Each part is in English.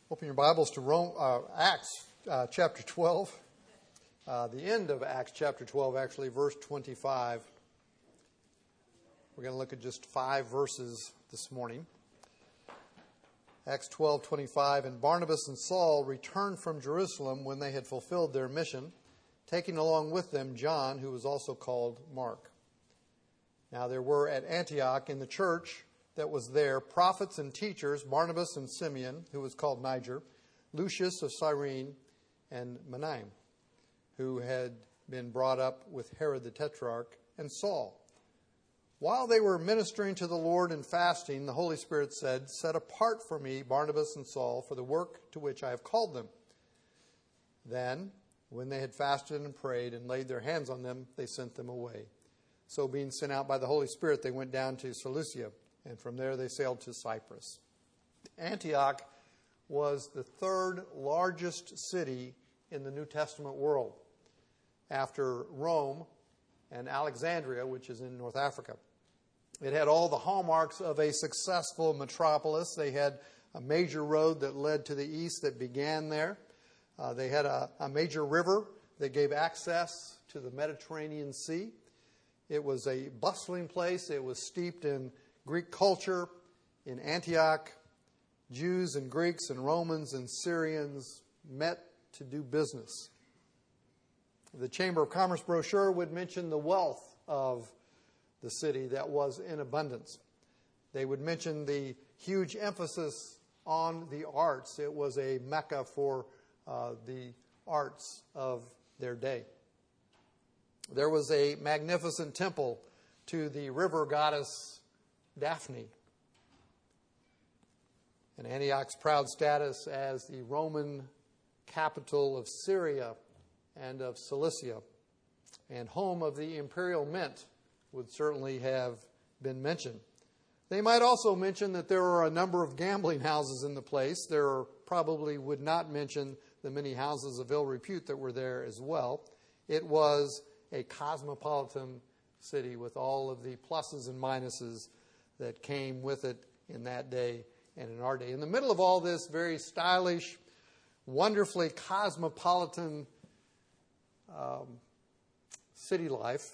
Open your Bibles to Acts chapter 12. The end of Acts chapter 12, actually, verse 25. We're going to look at just 5 verses this morning. Acts 12:25, and Barnabas and Saul returned from Jerusalem when they had fulfilled their mission, taking along with them John, who was also called Mark. Now there were at Antioch in the church that was there prophets and teachers, Barnabas and Simeon, who was called Niger, Lucius of Cyrene, and Manaen, who had been brought up with Herod the Tetrarch, and Saul. While they were ministering to the Lord and fasting, the Holy Spirit said, "Set apart for me Barnabas and Saul for the work to which I have called them." Then, when they had fasted and prayed and laid their hands on them, they sent them away. So being sent out by the Holy Spirit, they went down to Seleucia, and from there they sailed to Cyprus. Antioch was the third largest city in the New Testament world, after Rome and Alexandria, which is in North Africa. It had all the hallmarks of a successful metropolis. They had a major road that led to the east that began there. They had a major river that gave access to the Mediterranean Sea. It was a bustling place. It was steeped in Greek culture. In Antioch, Jews and Greeks and Romans and Syrians met to do business. The Chamber of Commerce brochure would mention the wealth of the city that was in abundance. They would mention the huge emphasis on the arts. It was a mecca for the arts of their day. There was a magnificent temple to the river goddess Daphne. And Antioch's proud status as the Roman capital of Syria and of Cilicia and home of the imperial mint would certainly have been mentioned. They might also mention that there are a number of gambling houses in the place. There probably would not mention the many houses of ill repute that were there as well. It was a cosmopolitan city with all of the pluses and minuses that came with it in that day and in our day. In the middle of all this very stylish, wonderfully cosmopolitan city life,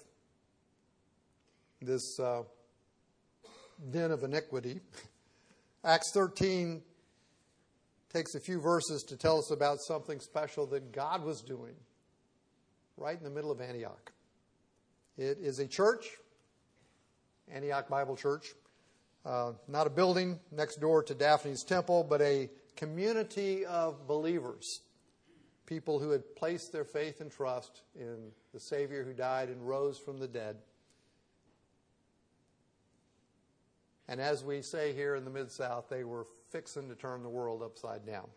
this den of iniquity, Acts 13 takes a few verses to tell us about something special that God was doing right in the middle of Antioch. It is a church, Antioch Bible Church, not a building next door to Daphne's temple, but a community of believers, people who had placed their faith and trust in the Savior who died and rose from the dead. And as we say here in the Mid-South, they were fixing to turn the world upside down.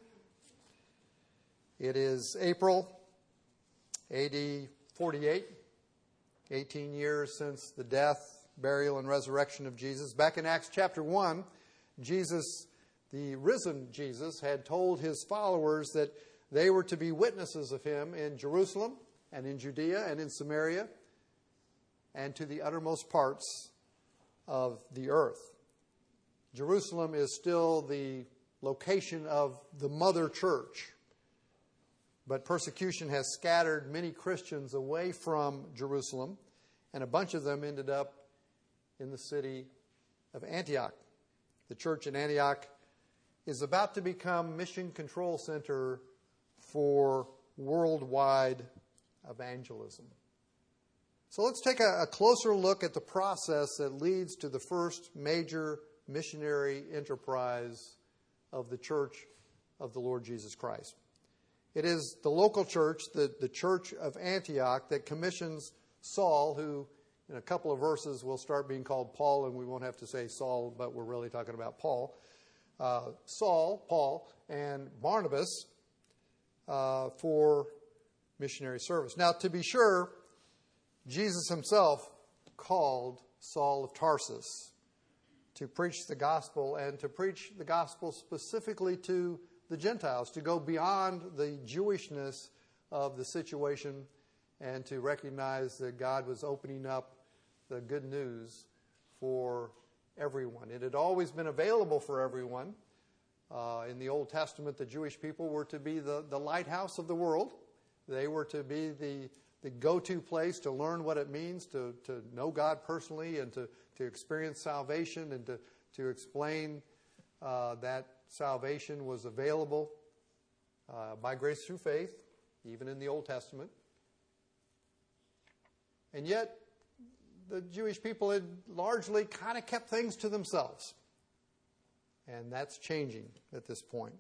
It is April, AD 48, 18 years since the death, burial, and resurrection of Jesus. Back in Acts chapter 1, Jesus, the risen Jesus, had told his followers that they were to be witnesses of him in Jerusalem and in Judea and in Samaria and to the uttermost parts of the earth. Jerusalem is still the location of the mother church, but persecution has scattered many Christians away from Jerusalem, and a bunch of them ended up in the city of Antioch. The church in Antioch is about to become mission control center for worldwide evangelism. So let's take a closer look at the process that leads to the first major missionary enterprise of the church of the Lord Jesus Christ. It is the local church, the church of Antioch, that commissions Saul, who in a couple of verses will start being called Paul, and we won't have to say Saul, but we're really talking about Paul. Saul, Paul, and Barnabas for missionary service. Now, to be sure, Jesus himself called Saul of Tarsus to preach the gospel, and to preach the gospel specifically to the Gentiles, to go beyond the Jewishness of the situation and to recognize that God was opening up the good news for everyone. It had always been available for everyone, In the Old Testament, the Jewish people were to be the lighthouse of the world. They were to be the go-to place to learn what it means to know God personally and to experience salvation and to explain that salvation was available by grace through faith, even in the Old Testament. And yet, the Jewish people had largely kind of kept things to themselves. And that's changing at this point.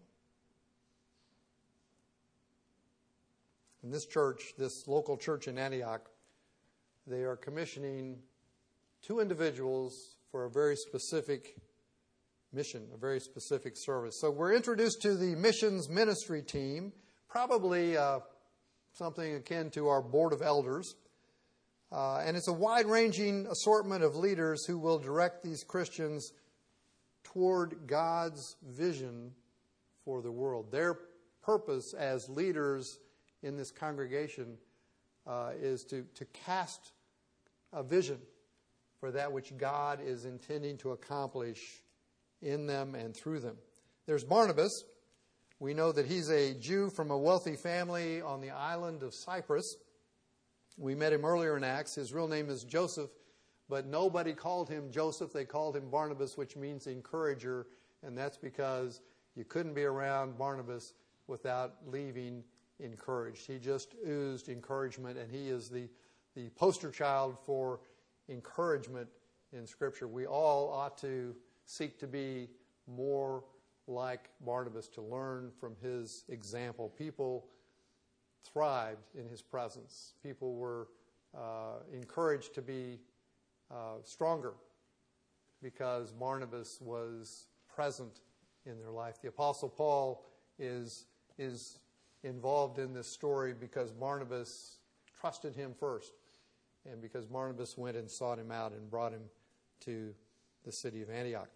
In this church, this local church in Antioch, they are commissioning 2 individuals for a very specific mission, a very specific service. So we're introduced to the missions ministry team, probably something akin to our board of elders. And it's a wide-ranging assortment of leaders who will direct these Christians toward God's vision for the world. Their purpose as leaders in this congregation is to cast a vision for that which God is intending to accomplish in them and through them. There's Barnabas. We know that he's a Jew from a wealthy family on the island of Cyprus. We met him earlier in Acts. His real name is Joseph, but nobody called him Joseph. They called him Barnabas, which means encourager, and that's because you couldn't be around Barnabas without leaving encouraged. He just oozed encouragement, and he is the poster child for encouragement in Scripture. We all ought to seek to be more like Barnabas, to learn from his example. People thrived in his presence. People were encouraged to be stronger because Barnabas was present in their life. The Apostle Paul is involved in this story because Barnabas trusted him first, and because Barnabas went and sought him out and brought him to the city of Antioch.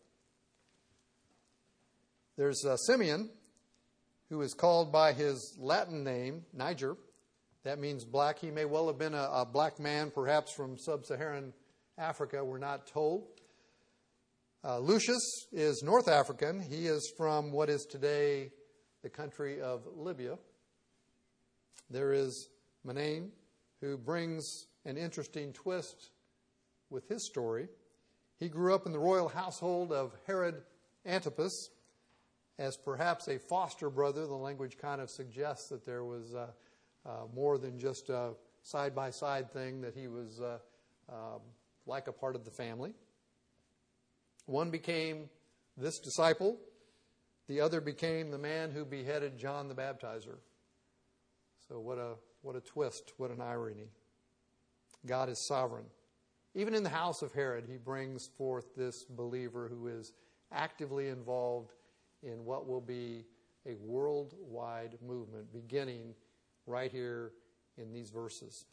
There's Simeon, who is called by his Latin name, Niger. That means black. He may well have been a black man, perhaps from sub-Saharan Africa. We're not told. Lucius is North African. He is from what is today the country of Libya. There is Manaen, who brings an interesting twist with his story. He grew up in the royal household of Herod Antipas as perhaps a foster brother. The language kind of suggests that there was more than just a side-by-side thing, that he was like a part of the family. One became this disciple. The other became the man who beheaded John the Baptizer. So what a twist, what an irony. God is sovereign. Even in the house of Herod, he brings forth this believer who is actively involved in what will be a worldwide movement, beginning right here in these verses.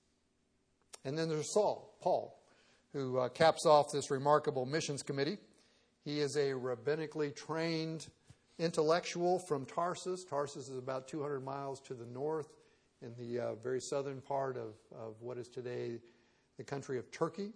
And then there's Paul, who caps off this remarkable missions committee. He is a rabbinically trained intellectual from Tarsus. Tarsus is about 200 miles to the north in the very southern part of what is today the country of Turkey.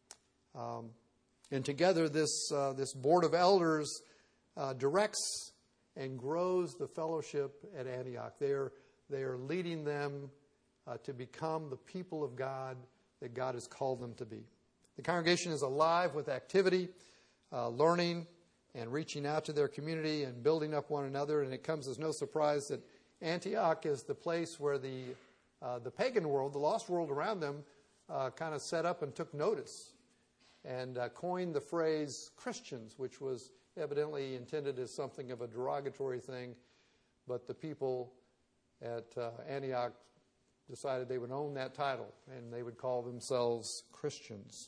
And together this board of elders directs and grows the fellowship at Antioch. They are leading them to become the people of God that God has called them to be. The congregation is alive with activity, learning, and reaching out to their community and building up one another. And it comes as no surprise that Antioch is the place where the pagan world, the lost world around them, kind of set up and took notice and coined the phrase Christians, which was evidently intended as something of a derogatory thing. But the people at Antioch decided they would own that title, and they would call themselves Christians.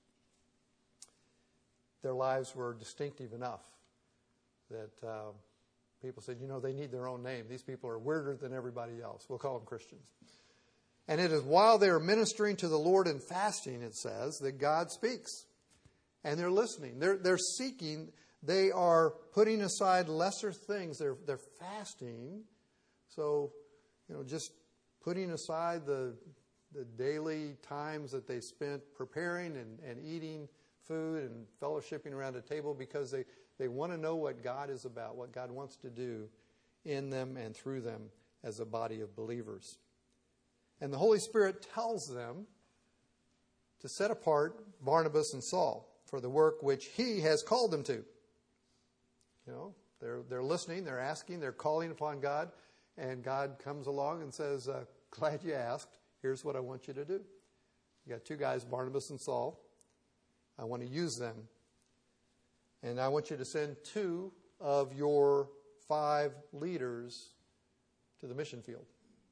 Their lives were distinctive enough that people said, they need their own name. These people are weirder than everybody else. We'll call them Christians. And it is while they are ministering to the Lord and fasting, it says, that God speaks. And they're listening. They're seeking. They are putting aside lesser things. They're fasting. So, just putting aside the daily times that they spent preparing and eating food and fellowshipping around a table because they want to know what God is about, what God wants to do in them and through them as a body of believers. And the Holy Spirit tells them to set apart Barnabas and Saul for the work which He has called them to. You know, they're listening, they're asking, they're calling upon God, and God comes along and says, glad you asked. Here's what I want you to do. You got two guys, Barnabas and Saul. I want to use them. And I want you to send 2 of your 5 leaders to the mission field.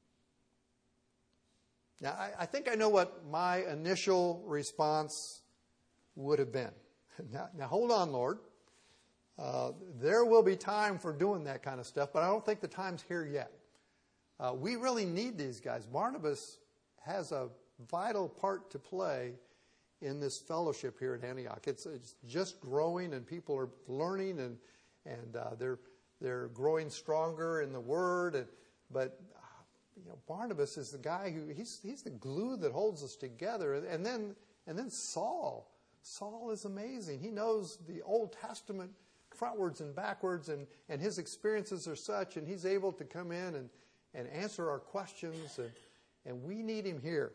Now, I think I know what my initial response would have been. Now hold on, Lord. There will be time for doing that kind of stuff, but I don't think the time's here yet. We really need these guys. Barnabas has a vital part to play in this fellowship here at Antioch. It's just growing, and people are learning, and they're growing stronger in the Word. But Barnabas is the guy who he's the glue that holds us together. And then Saul. Saul is amazing. He knows the Old Testament frontwards and backwards, and his experiences are such, and he's able to come in and answer our questions, and we need him here.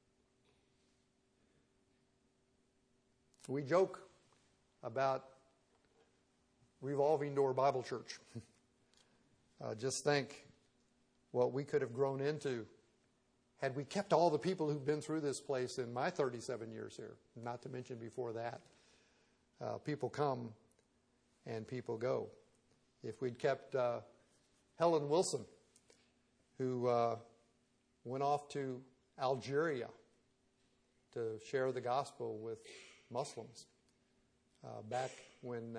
We joke about Revolving Door Bible Church. Just think what we could have grown into had we kept all the people who've been through this place in my 37 years here, not to mention before that. People come and people go. If we'd kept Helen Wilson, who went off to Algeria to share the gospel with Muslims back when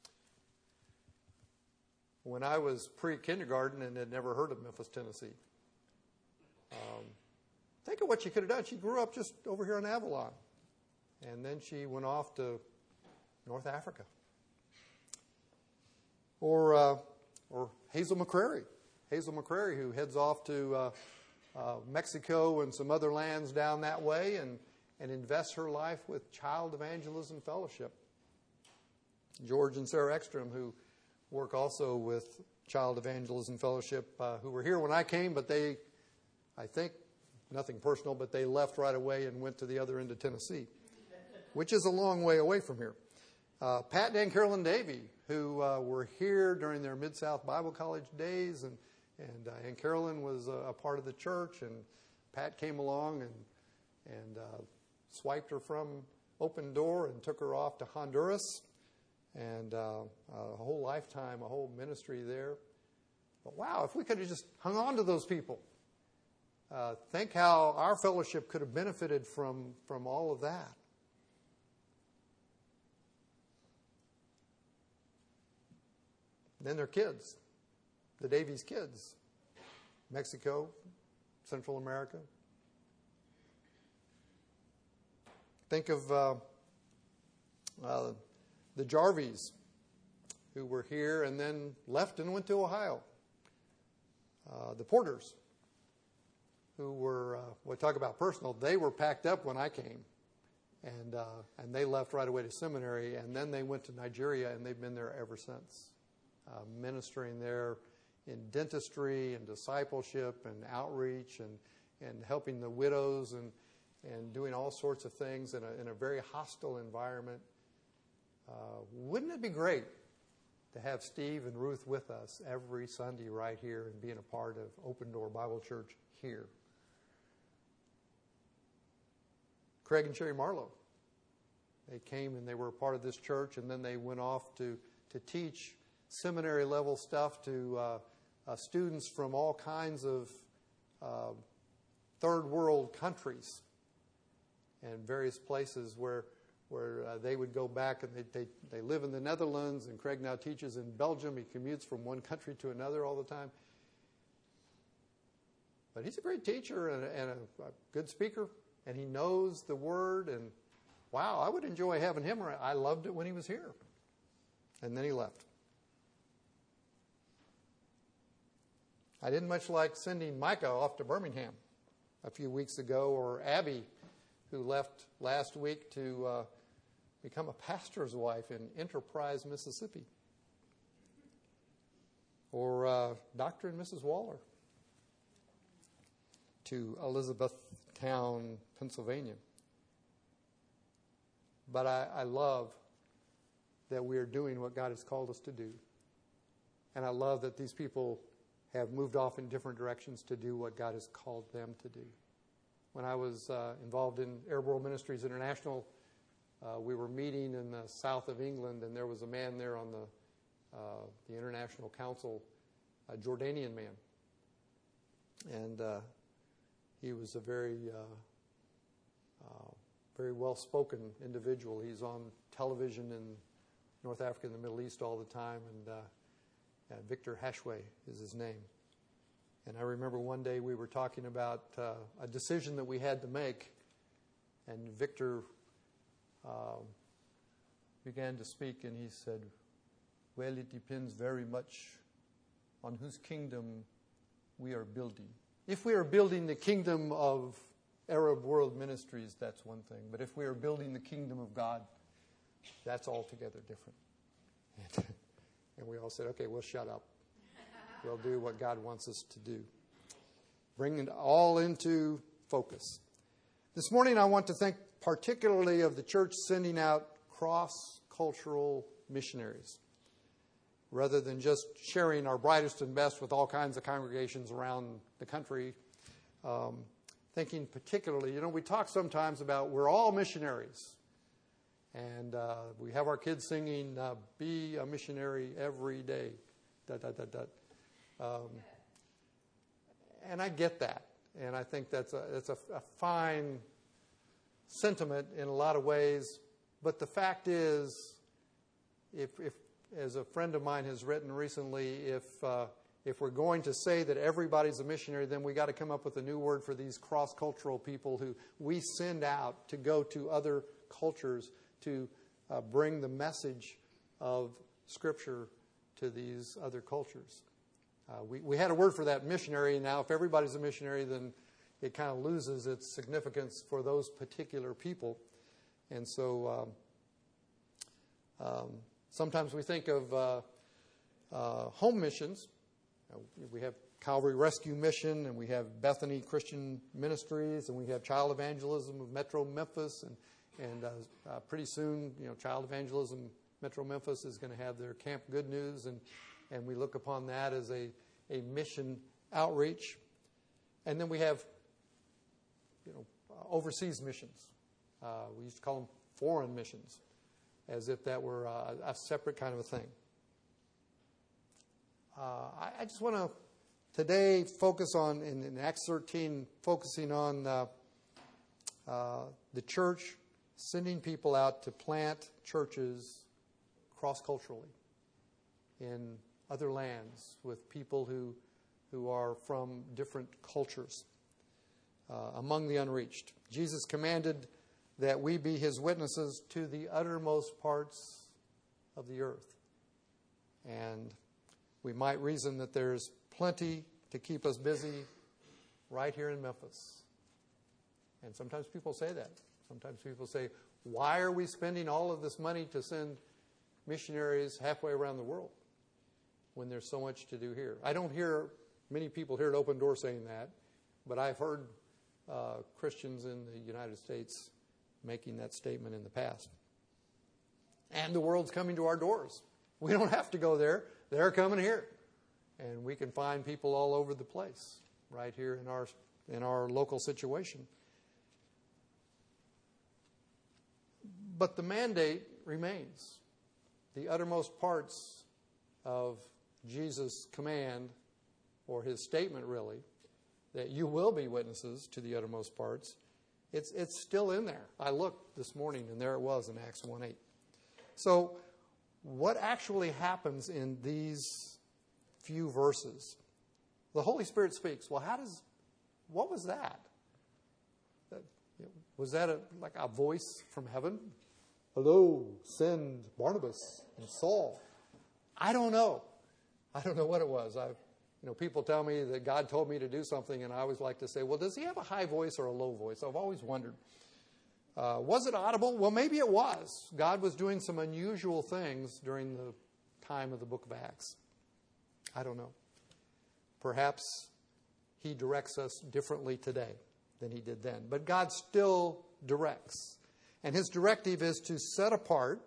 I was pre-kindergarten and had never heard of Memphis, Tennessee. Think of what she could have done. She grew up just over here in Avalon, and then she went off to North Africa. Or Hazel McCrary. Hazel McCrary, who heads off to Mexico and some other lands down that way and invests her life with Child Evangelism Fellowship. George and Sarah Ekstrom, who work also with Child Evangelism Fellowship, who were here when I came, but they, I think, nothing personal, but they left right away and went to the other end of Tennessee, which is a long way away from here. Pat and Carolyn Davey, who were here during their Mid-South Bible College days, and Carolyn was a part of the church, and Pat came along and swiped her from Open Door and took her off to Honduras, and a whole lifetime, a whole ministry there. But wow, if we could have just hung on to those people. Think how our fellowship could have benefited from all of that. Then their kids, the Davies kids, Mexico, Central America. Think of the Jarvies, who were here and then left and went to Ohio. The Porters, who were, we'll talk about personal, they were packed up when I came. And they left right away to seminary, and then they went to Nigeria, and they've been there ever since, ministering there in dentistry and discipleship and outreach and helping the widows and doing all sorts of things in a very hostile environment. Wouldn't it be great to have Steve and Ruth with us every Sunday right here and being a part of Open Door Bible Church here? Craig and Sherry Marlowe. They came and they were a part of this church, and then they went off to teach seminary level stuff to students from all kinds of third world countries and various places where they would go back, and they live in the Netherlands, and Craig now teaches in Belgium. He commutes from one country to another all the time. But he's a great teacher and a good speaker, and he knows the Word, and wow, I would enjoy having him around. I loved it when he was here. And then he left. I didn't much like sending Micah off to Birmingham a few weeks ago, or Abby, who left last week to become a pastor's wife in Enterprise, Mississippi. Or Dr. and Mrs. Waller to Elizabethtown, Pennsylvania. But I love that we are doing what God has called us to do. And I love that these people have moved off in different directions to do what God has called them to do. When I was involved in Airborne Ministries International, we were meeting in the south of England, and there was a man there on the International Council, a Jordanian man. And he was a very well-spoken individual. He's on television in North Africa and the Middle East all the time, and Victor Hashway is his name. And I remember one day we were talking about a decision that we had to make, and Victor began to speak, and he said, well, it depends very much on whose kingdom we are building. If we are building the kingdom of Arab World Ministries, that's one thing. But if we are building the kingdom of God, that's altogether different. And we all said, okay, we'll shut up. We'll do what God wants us to do. Bring it all into focus. This morning I want to think particularly of the church sending out cross-cultural missionaries, rather than just sharing our brightest and best with all kinds of congregations around the country. Thinking particularly, we talk sometimes about we're all missionaries. And we have our kids singing, be a missionary every day. And I get that. And I think that's a fine sentiment in a lot of ways. But the fact is, if as a friend of mine has written recently, if we're going to say that everybody's a missionary, then we got to come up with a new word for these cross-cultural people who we send out to go to other cultures to bring the message of Scripture to these other cultures. We had a word for that, missionary. Now, if everybody's a missionary, then it kind of loses its significance for those particular people. And so sometimes we think of home missions. We have Calvary Rescue Mission, and we have Bethany Christian Ministries, and we have Child Evangelism of Metro Memphis, and pretty soon, Child Evangelism Metro Memphis is going to have their Camp Good News, and we look upon that as a mission outreach. And then we have, overseas missions. We used to call them foreign missions, as if that were a separate kind of a thing. I just want to today focus on, in Acts 13, focusing on the church sending people out to plant churches cross-culturally in other lands with people who are from different cultures among the unreached. Jesus commanded that we be his witnesses to the uttermost parts of the earth. And we might reason that there's plenty to keep us busy right here in Memphis. And sometimes people say that. Sometimes people say, why are we spending all of this money to send missionaries halfway around the world when there's so much to do here? I don't hear many people here at Open Door saying that, but I've heard Christians in the United States making that statement in the past. And the world's coming to our doors. We don't have to go there. They're coming here. And we can find people all over the place right here in our local situation. But the mandate remains. The uttermost parts of Jesus' command, or his statement really, that you will be witnesses to the uttermost parts, it's still in there. I looked this morning, and there it was in Acts 1:8. So what actually happens in these few verses? The Holy Spirit speaks. Well, what was that? Was that like a voice from heaven? Hello, send Barnabas and Saul. I don't know. I don't know what it was. People tell me that God told me to do something, and I always like to say, well, does he have a high voice or a low voice? I've always wondered. Was it audible? Well, maybe it was. God was doing some unusual things during the time of the book of Acts. I don't know. Perhaps he directs us differently today than he did then. But God still directs. And his directive is to set apart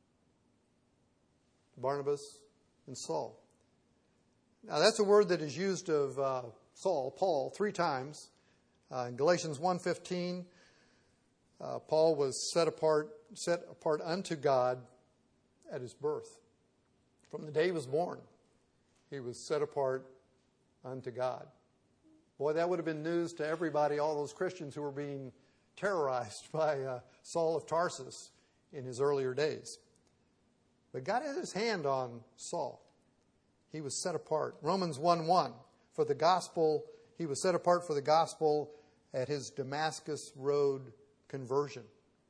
Barnabas and Saul. Now, that's a word that is used of Saul, Paul, 3 times. In Galatians 1:15, Paul was set apart unto God at his birth. From the day he was born, he was set apart unto God. Boy, that would have been news to everybody, all those Christians who were being terrorized by Saul of Tarsus in his earlier days. But God had his hand on Saul. He was set apart. Romans 1:1, for the gospel, he was set apart for the gospel at his Damascus Road conversion.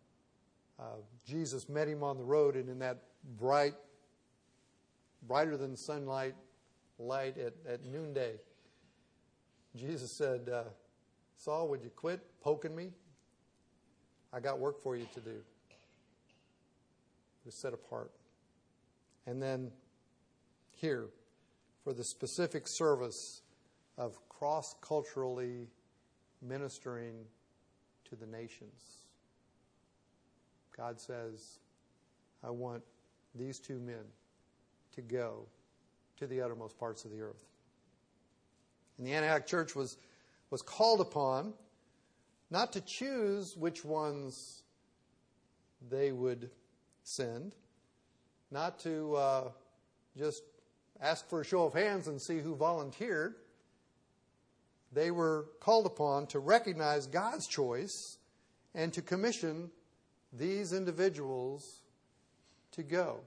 Jesus met him on the road, and in that brighter than sunlight light at noonday, Jesus said, Saul, would you quit poking me? I got work for you to do. He was set apart. And then here, for the specific service of cross-culturally ministering to the nations. God says, I want these 2 men to go to the uttermost parts of the earth. And the Antioch church was called upon not to choose which ones they would send, not to just ask for a show of hands and see who volunteered. They were called upon to recognize God's choice and to commission these individuals to go.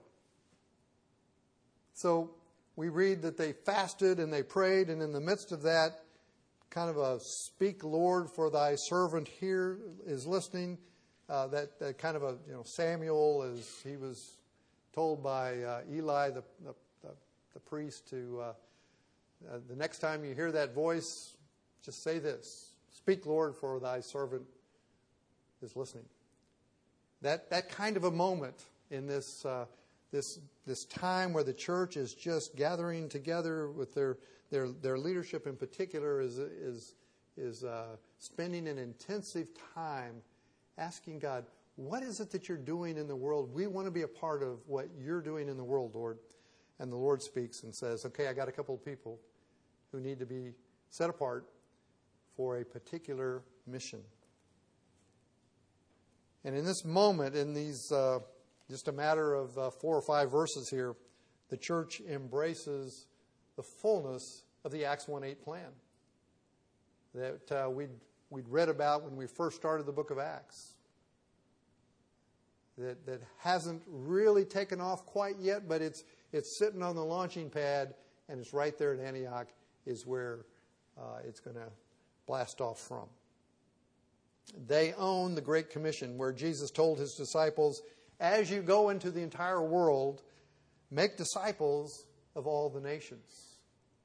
So we read that they fasted and they prayed, and in the midst of that, kind of a speak, Lord, for thy servant here is listening. That kind of a Samuel, as he was told by Eli, the priest, to the next time you hear that voice, just say this: speak, Lord, for thy servant is listening. That kind of a moment in this time where the church is just gathering together with their leadership in particular is spending an intensive time asking God, what is it that you're doing in the world? We want to be a part of what you're doing in the world, Lord. And the Lord speaks and says, okay, I got a couple of people who need to be set apart for a particular mission. And in this moment, in these just a matter of 4 or 5 verses here, the church embraces the fullness of the Acts 1:8 plan that we'd read about when we first started the book of Acts. That hasn't really taken off quite yet, but it's sitting on the launching pad, and it's right there at Antioch is where it's going to blast off from. They own the Great Commission, where Jesus told his disciples, as you go into the entire world, make disciples of all the nations.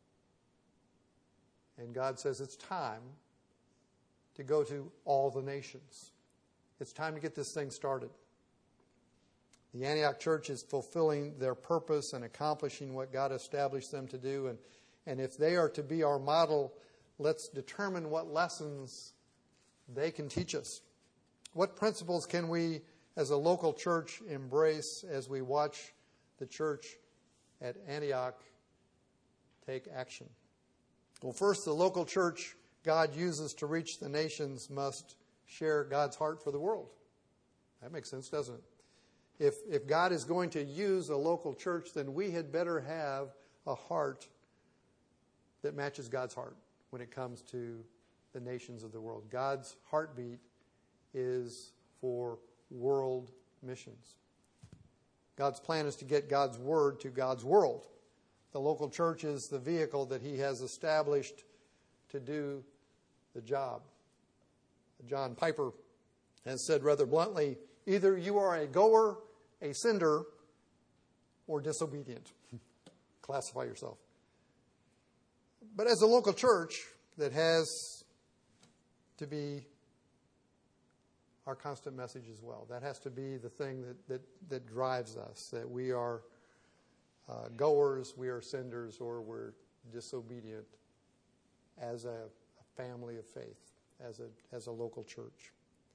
And God says it's time to go to all the nations. It's time to get this thing started. The Antioch church is fulfilling their purpose and accomplishing what God established them to do. And if they are to be our model, let's determine what lessons they can teach us. What principles can we, as a local church, embrace as we watch the church at Antioch take action? Well, first, the local church God uses to reach the nations must share God's heart for the world. That makes sense, doesn't it? If God is going to use a local church, then we had better have a heart that matches God's heart when it comes to the nations of the world. God's heartbeat is for world missions. God's plan is to get God's word to God's world. The local church is the vehicle that he has established to do the job. John Piper has said rather bluntly, either you are a goer, a sender, or disobedient. Classify yourself. But as a local church that has to be our constant message as well. That has to be the thing that drives us, that we are goers, we are senders, or we're disobedient as a family of faith, as a local church.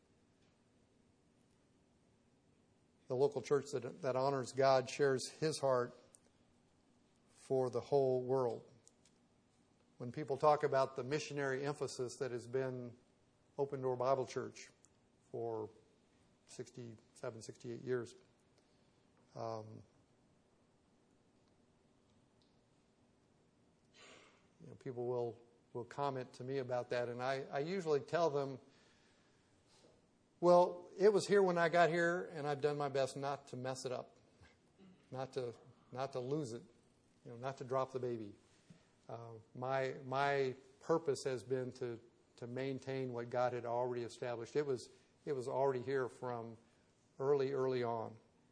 The local church that honors God shares His heart for the whole world. When people talk about the missionary emphasis that has been Open Door Bible Church for 67, 68 years, people will comment to me about that, and I usually tell them, well, it was here when I got here, and I've done my best not to mess it up, not to lose it, not to drop the baby. My purpose has been to maintain what God had already established. It was already here from early on.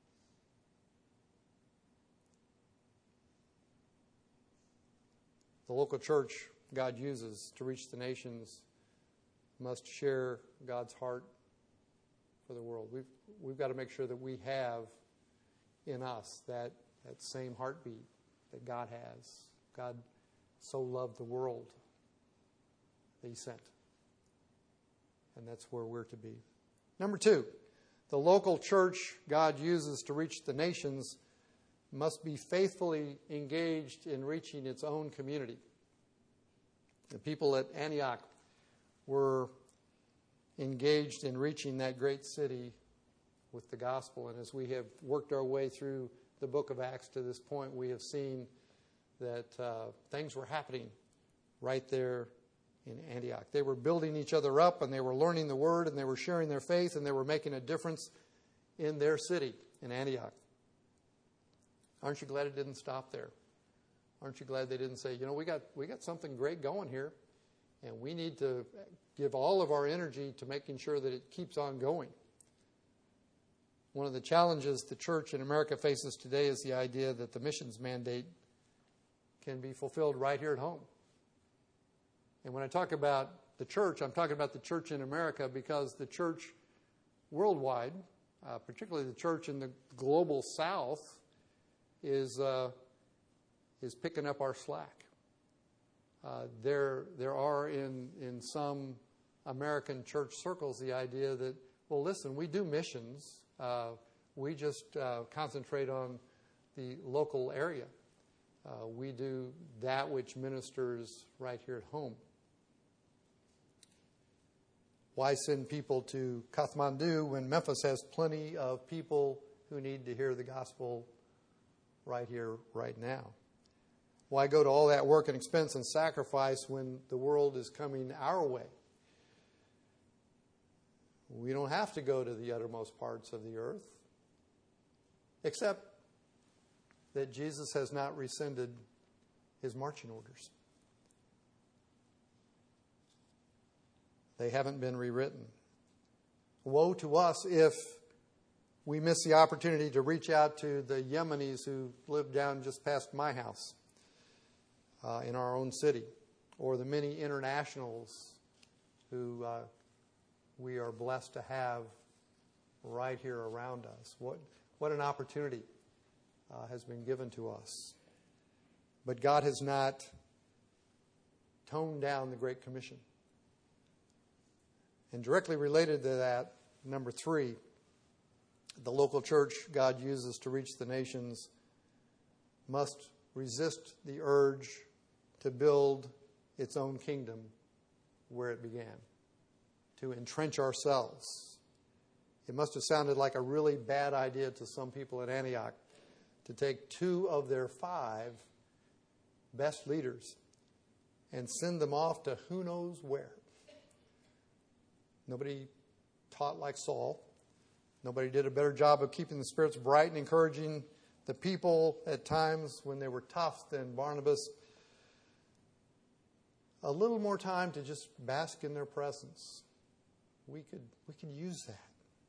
The local church God uses to reach the nations must share God's heart for the world. We've got to make sure that we have in us that same heartbeat that God has. God so loved the world that He sent. And that's where we're to be. Number 2, the local church God uses to reach the nations must be faithfully engaged in reaching its own community. The people at Antioch were engaged in reaching that great city with the gospel. And as we have worked our way through the book of Acts to this point, we have seen that things were happening right there in Antioch. They were building each other up, and they were learning the word, and they were sharing their faith, and they were making a difference in their city, in Antioch. Aren't you glad it didn't stop there? Aren't you glad they didn't say, we got something great going here, and we need to give all of our energy to making sure that it keeps on going. One of the challenges the church in America faces today is the idea that the missions mandate can be fulfilled right here at home. And when I talk about the church, I'm talking about the church in America, because the church worldwide, particularly the church in the global South, is picking up our slack. There are in some American church circles the idea that, well, listen, we do missions. We just concentrate on the local area. We do that which ministers right here at home. Why send people to Kathmandu when Memphis has plenty of people who need to hear the gospel right here, right now? Why go to all that work and expense and sacrifice when the world is coming our way? We don't have to go to the uttermost parts of the earth, except that Jesus has not rescinded His marching orders. They haven't been rewritten. Woe to us if we miss the opportunity to reach out to the Yemenis who live down just past my house in our own city, or the many internationals who we are blessed to have right here around us. What an opportunity has been given to us. But God has not toned down the Great Commission. And directly related to that, number 3, the local church God uses to reach the nations must resist the urge to build its own kingdom where it began, to entrench ourselves. It must have sounded like a really bad idea to some people at Antioch to take 2 of their 5 best leaders and send them off to who knows where. Nobody taught like Saul. Nobody did a better job of keeping the spirits bright and encouraging the people at times when they were tough than Barnabas. A little more time to just bask in their presence. We could use that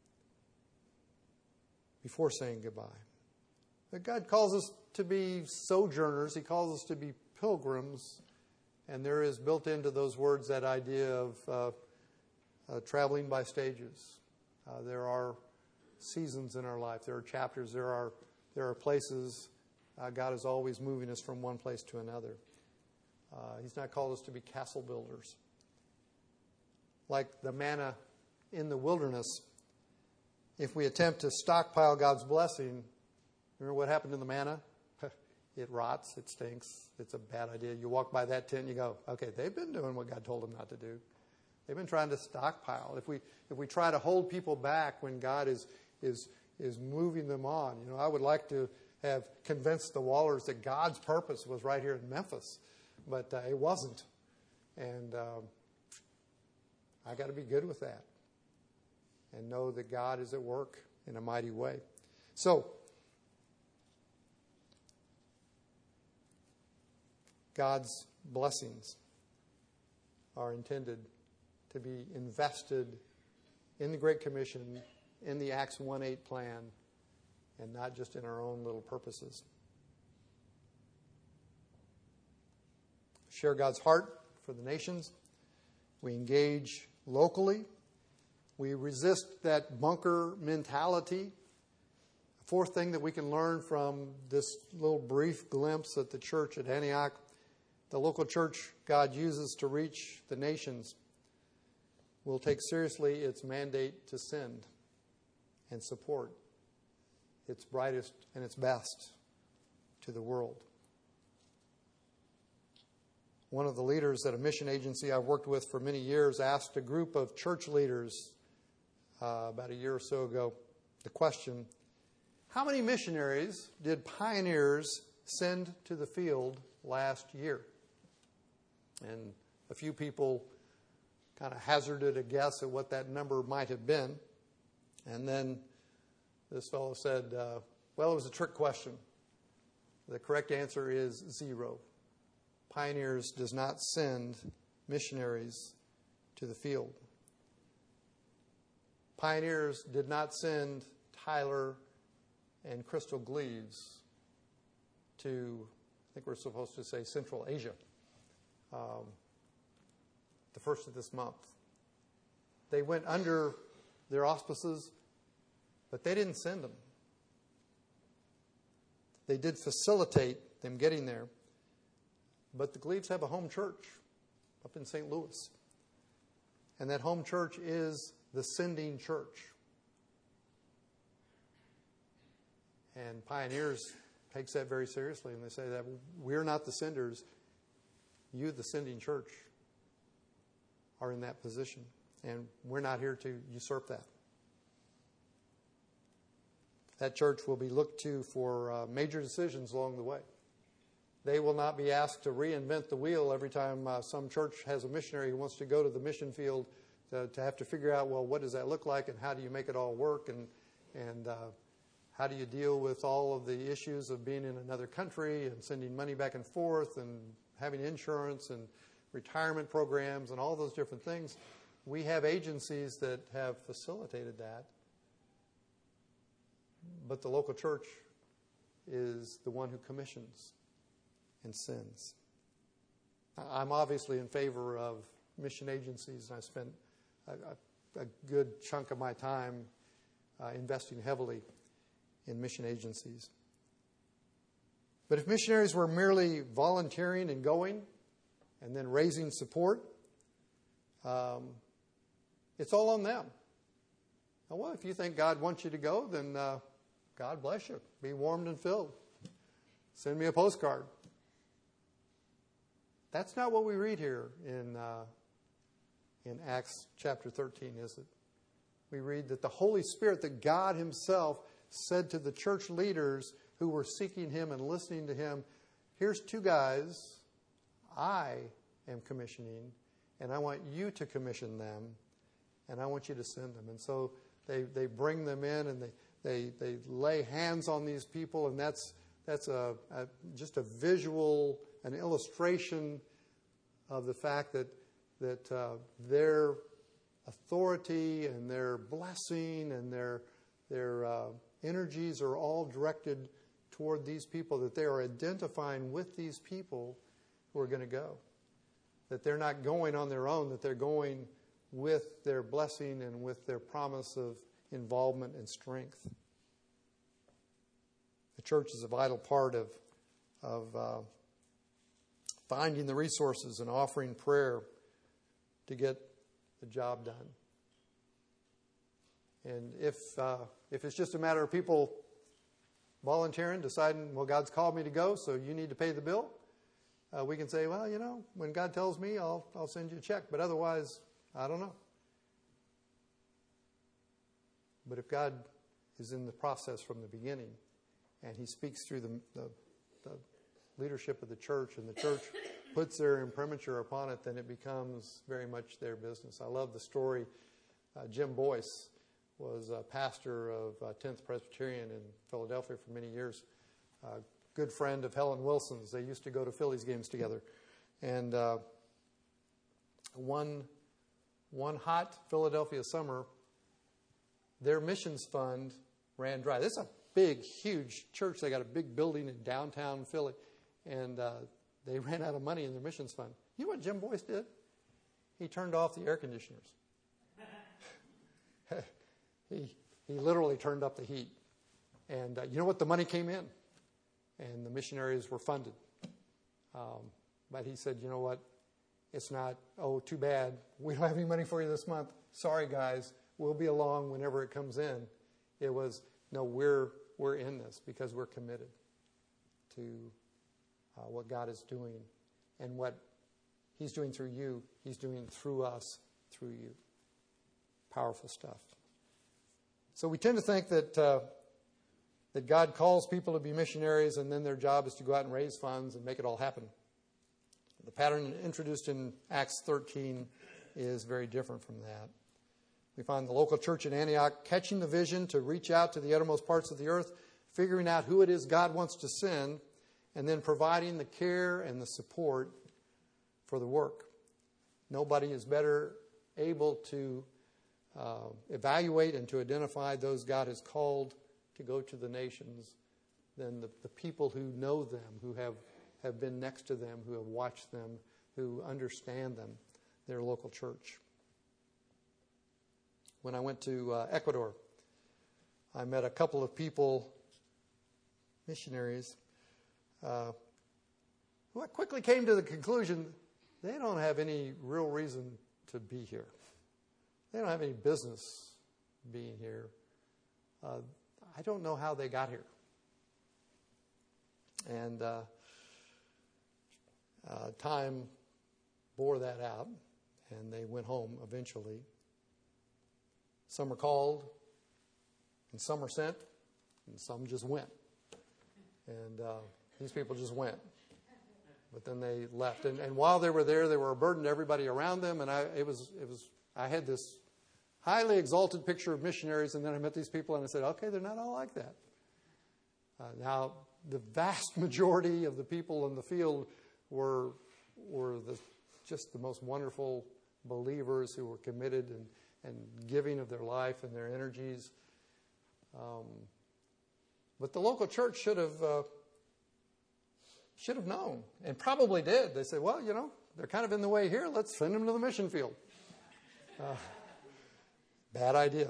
before saying goodbye. But God calls us to be sojourners. He calls us to be pilgrims. And there is built into those words that idea of traveling by stages. There are seasons in our life. There are chapters. There are places. God is always moving us from one place to another. He's not called us to be castle builders. Like the manna in the wilderness, if we attempt to stockpile God's blessing, remember what happened to the manna? It rots, it stinks, it's a bad idea. You walk by that tent and you go, okay, they've been doing what God told them not to do. They've been trying to stockpile. If we try to hold people back when God is moving them on, I would like to have convinced the Wallers that God's purpose was right here in Memphis, but it wasn't. And I got to be good with that and know that God is at work in a mighty way. So, God's blessings are intended to be invested in the Great Commission, in the Acts 1:8 plan, and not just in our own little purposes. Share God's heart for the nations. We engage locally. We resist that bunker mentality. The fourth thing that we can learn from this little brief glimpse at the church at Antioch, the local church God uses to reach the nations, will take seriously its mandate to send and support its brightest and its best to the world. One of the leaders at a mission agency I've worked with for many years asked a group of church leaders about a year or so ago the question, how many missionaries did pioneers send to the field last year? And a few people kind of hazarded a guess at what that number might have been. And then this fellow said, well, it was a trick question. The correct answer is 0. Pioneers does not send missionaries to the field. Pioneers did not send Tyler and Crystal Gleaves to, I think we're supposed to say, Central Asia, the first of this month. They went under their auspices, but they didn't send them. They did facilitate them getting there. But the Gleaves have a home church up in St. Louis. And that home church is the sending church. And Pioneers takes that very seriously, and they say that we're not the senders. You, the sending church, are in that position. And we're not here to usurp that. That church will be looked to for major decisions along the way. They will not be asked to reinvent the wheel every time some church has a missionary who wants to go to the mission field to have to figure out, well, what does that look like and how do you make it all work and how do you deal with all of the issues of being in another country and sending money back and forth and having insurance and retirement programs and all those different things. We have agencies that have facilitated that, but the local church is the one who commissions and sends. I'm obviously in favor of mission agencies, and I spent a good chunk of my time investing heavily in mission agencies. But if missionaries were merely volunteering and going and then raising support, it's all on them. Well, if you think God wants you to go, then God bless you. Be warmed and filled. Send me a postcard. That's not what we read here in Acts chapter 13, is it? We read that the Holy Spirit, that God himself said to the church leaders who were seeking him and listening to him, here's 2 guys I am commissioning, and I want you to commission them, and I want you to send them. And so they bring them in, and they lay hands on these people, and that's just a visual, an illustration of the fact that their authority and their blessing and their energies are all directed toward these people, that they are identifying with these people who are going to go. That they're not going on their own, that they're going with their blessing and with their promise of involvement and strength. The church is a vital part of finding the resources and offering prayer to get the job done. And if it's just a matter of people volunteering, deciding, well, God's called me to go, so you need to pay the bill, we can say, well, when God tells me, I'll send you a check. But otherwise, I don't know. But if God is in the process from the beginning, and He speaks through the leadership of the church, and the church puts their imprimatur upon it, then it becomes very much their business. I love the story. Jim Boyce was a pastor of 10th Presbyterian in Philadelphia for many years. Good friend of Helen Wilson's. They used to go to Phillies games together. And one hot Philadelphia summer, their missions fund ran dry. This is a big, huge church. They got a big building in downtown Philly. And they ran out of money in their missions fund. You know what Jim Boyce did? He turned off the air conditioners. He literally turned up the heat. And you know what? The money came in. And the missionaries were funded. But he said, you know what? It's not, oh, too bad. We don't have any money for you this month. Sorry, guys. We'll be along whenever it comes in. It was, no, we're in this because we're committed to what God is doing. And what He's doing through you, He's doing through us, through you. Powerful stuff. So we tend to think that God calls people to be missionaries, and then their job is to go out and raise funds and make it all happen. The pattern introduced in Acts 13 is very different from that. We find the local church in Antioch catching the vision to reach out to the uttermost parts of the earth, figuring out who it is God wants to send, and then providing the care and the support for the work. Nobody is better able to evaluate and to identify those God has called to go to the nations than the people who know them, who have been next to them, who have watched them, who understand them, their local church. When I went to Ecuador, I met a couple of people, missionaries, who I quickly came to the conclusion they don't have any real reason to be here. They don't have any business being here. I don't know how they got here. And time bore that out, and they went home eventually. Some are called, and some are sent, and some just went. And these people just went. But then they left. And while they were there, they were a burden to everybody around them. And I had this highly exalted picture of missionaries, and then I met these people, and I said, okay, they're not all like that. Now, the vast majority of the people in the field were just the most wonderful believers who were committed and giving of their life and their energies. But the local church should have known, and probably did. They said, well, they're kind of in the way here. Let's send them to the mission field. Bad idea.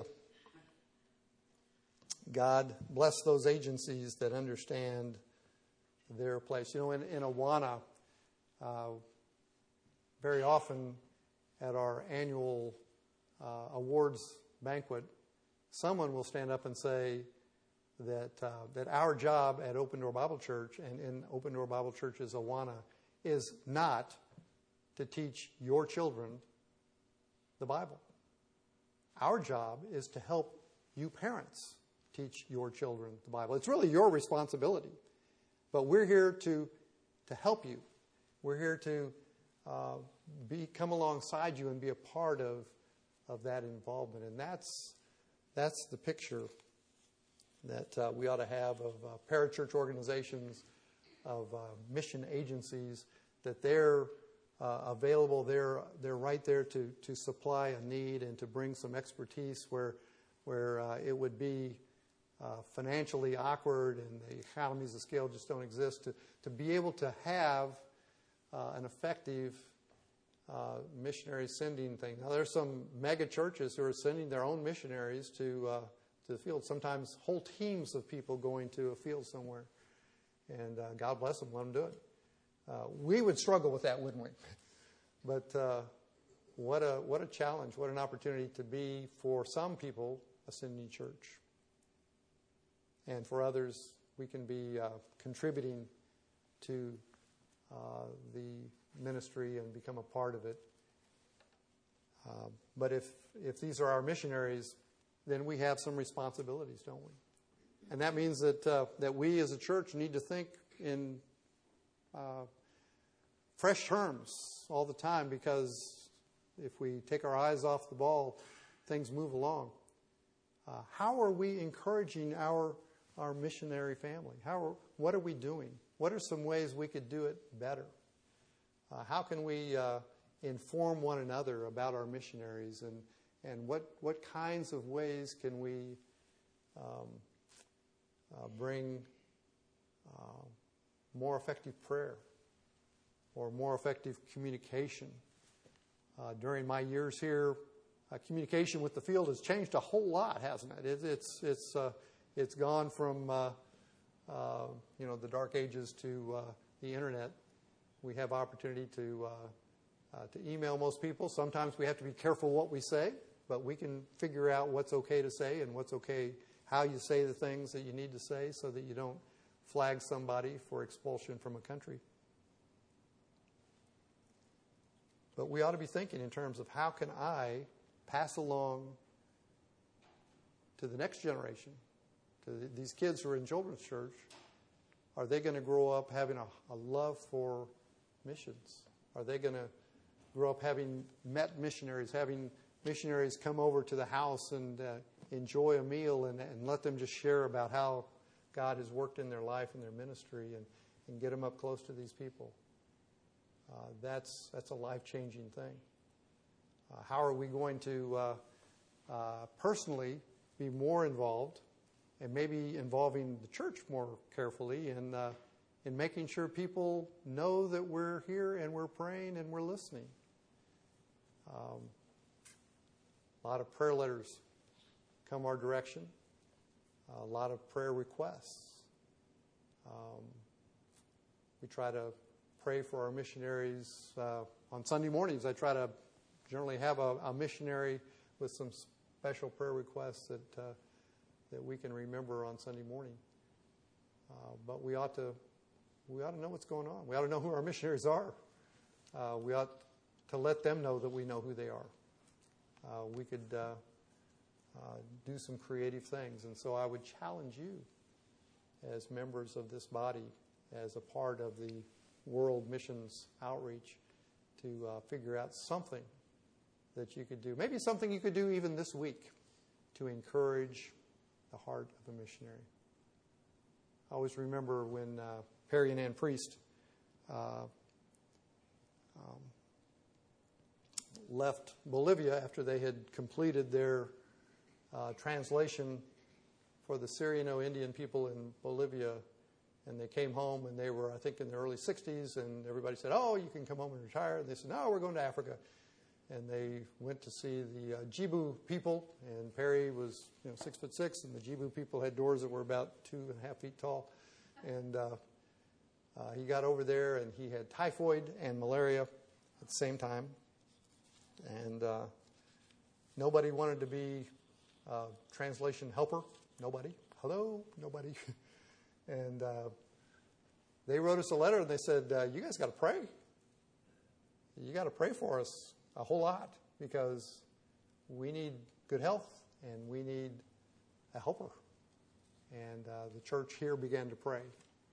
God bless those agencies that understand their place. In Awana, very often at our annual awards banquet, someone will stand up and say that our job at Open Door Bible Church and in Open Door Bible Church's Awana is not to teach your children the Bible. Our job is to help you parents teach your children the Bible. It's really your responsibility. But we're here to help you. We're here to come alongside you and be a part of that involvement. And that's the picture that we ought to have of parachurch organizations, of mission agencies, that they're available. They're right there to supply a need and to bring some expertise where it would be financially awkward and the economies of scale just don't exist, to be able to have an effective missionary sending thing. Now, there's some mega churches who are sending their own missionaries to the field. Sometimes whole teams of people going to a field somewhere. And God bless them, let them do it. We would struggle with that, wouldn't we? But what a challenge, what an opportunity to be, for some people, a sending church. And for others, we can be contributing to the ministry and become a part of it. But if these are our missionaries, then we have some responsibilities, don't we? And that means that we as a church need to think in fresh terms all the time, because if we take our eyes off the ball, things move along. How are we encouraging our missionary family? What are we doing? What are some ways we could do it better? How can we inform one another about our missionaries, and what kinds of ways can we bring more effective prayer or more effective communication? During my years here, communication with the field has changed a whole lot, hasn't it? It's gone from the dark ages to the internet. We have opportunity to email most people. Sometimes we have to be careful what we say, but we can figure out what's okay to say and what's okay, how you say the things that you need to say, so that you don't flag somebody for expulsion from a country. But we ought to be thinking in terms of, how can I pass along to the next generation, to these kids who are in children's church, are they going to grow up having a love for missions? Are they going to grow up having met missionaries, having missionaries come over to the house and enjoy a meal and let them just share about how God has worked in their life and their ministry, and get them up close to these people? That's a life-changing thing. How are we going to personally be more involved, and maybe involving the church more carefully in making sure people know that we're here and we're praying and we're listening? A lot of prayer letters come our direction, a lot of prayer requests. We try to pray for our missionaries. On Sunday mornings, I try to generally have a missionary with some special prayer requests that we can remember on Sunday morning. But we ought to know what's going on. We ought to know who our missionaries are. We ought to let them know that we know who they are. We could do some creative things. And so I would challenge you, as members of this body, as a part of the World Missions Outreach, to figure out something that you could do. Maybe something you could do even this week to encourage the heart of a missionary. I always remember when Perry and Ann Priest left Bolivia after they had completed their translation for the Syriano-Indian people in Bolivia. And they came home, and they were, I think, in their early 60s, and everybody said, "Oh, you can come home and retire." And they said, "No, we're going to Africa." And they went to see the Jibu people, and Perry was 6'6", and the Jibu people had doors that were about 2.5 feet tall. And he got over there, and he had typhoid and malaria at the same time. And nobody wanted to be a translation helper. Nobody. Hello? Nobody. And they wrote us a letter, and they said, "You guys got to pray. You got to pray for us a whole lot, because we need good health, and we need a helper." And the church here began to pray.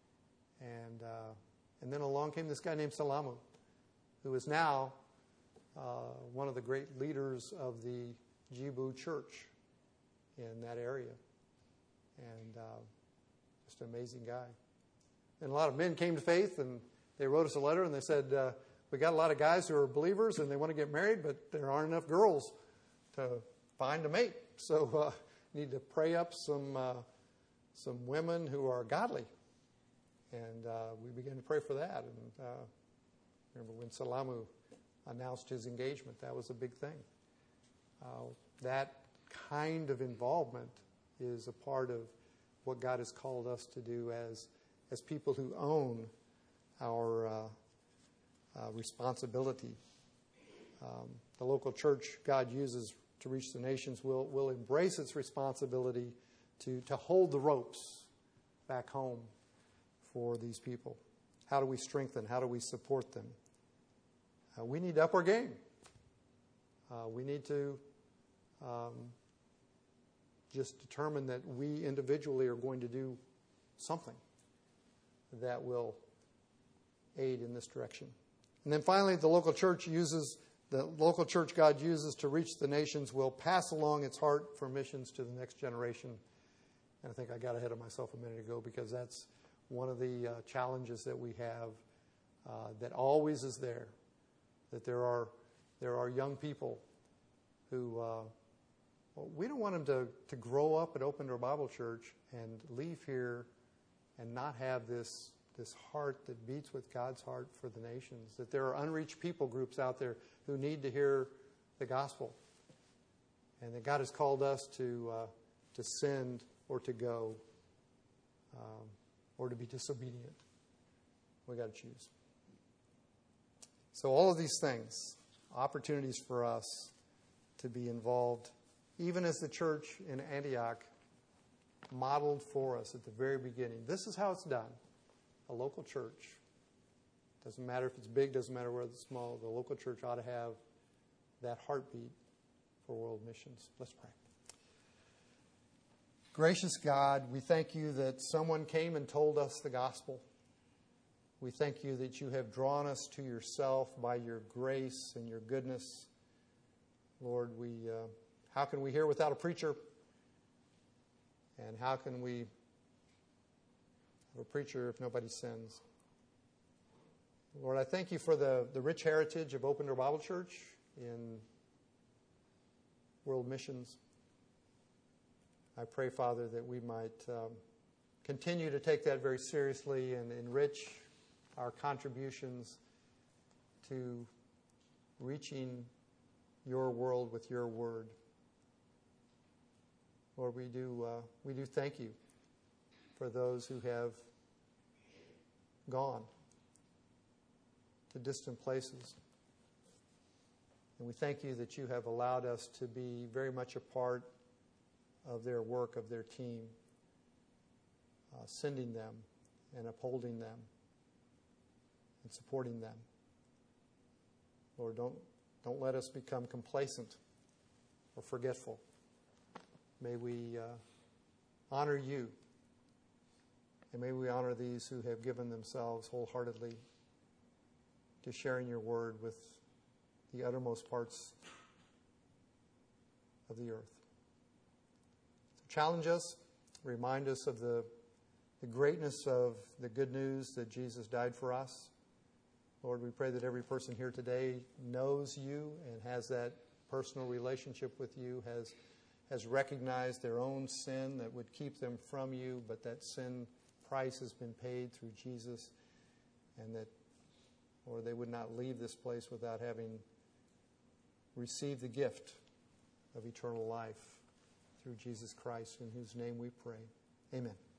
And then along came this guy named Salamu, who is now one of the great leaders of the Jibu church in that area. And just an amazing guy. And a lot of men came to faith, and they wrote us a letter, and they said, "We got a lot of guys who are believers, and they want to get married, but there aren't enough girls to find a mate. So need to pray up some women who are godly." And we began to pray for that. And remember when Salamu announced his engagement. That was a big thing. That kind of involvement is a part of what God has called us to do as people who own our responsibility. The local church God uses to reach the nations will embrace its responsibility to hold the ropes back home for these people. How do we strengthen? How do we support them? We need to up our game. We need to just determine that we individually are going to do something that will aid in this direction. And then finally, the local church God uses to reach the nations will pass along its heart for missions to the next generation. And I think I got ahead of myself a minute ago, because that's one of the challenges that we have that always is there. That there are young people who we don't want them to grow up at Open Door Bible Church and leave here and not have this heart that beats with God's heart for the nations. That there are unreached people groups out there who need to hear the gospel, and that God has called us to send or to go or to be disobedient. We got to choose. So all of these things, opportunities for us to be involved, even as the church in Antioch modeled for us at the very beginning. This is how it's done. A local church. Doesn't matter if it's big, doesn't matter whether it's small. The local church ought to have that heartbeat for world missions. Let's pray. Gracious God, we thank you that someone came and told us the gospel. We thank you that you have drawn us to yourself by your grace and your goodness. Lord, how can we hear without a preacher? And how can we have a preacher if nobody sends? Lord, I thank you for the rich heritage of Open Door Bible Church in world missions. I pray, Father, that we might continue to take that very seriously and enrich our contributions to reaching your world with your word. Lord, we do thank you for those who have gone to distant places. And we thank you that you have allowed us to be very much a part of their work, of their team, sending them and upholding them and supporting them. Lord, don't let us become complacent or forgetful. May we honor you, and may we honor these who have given themselves wholeheartedly to sharing your word with the uttermost parts of the earth. So challenge us, remind us of the greatness of the good news that Jesus died for us. Lord, we pray that every person here today knows you and has that personal relationship with you, has recognized their own sin that would keep them from you, but that sin price has been paid through Jesus, and that, or they would not leave this place without having received the gift of eternal life through Jesus Christ, in whose name we pray. Amen.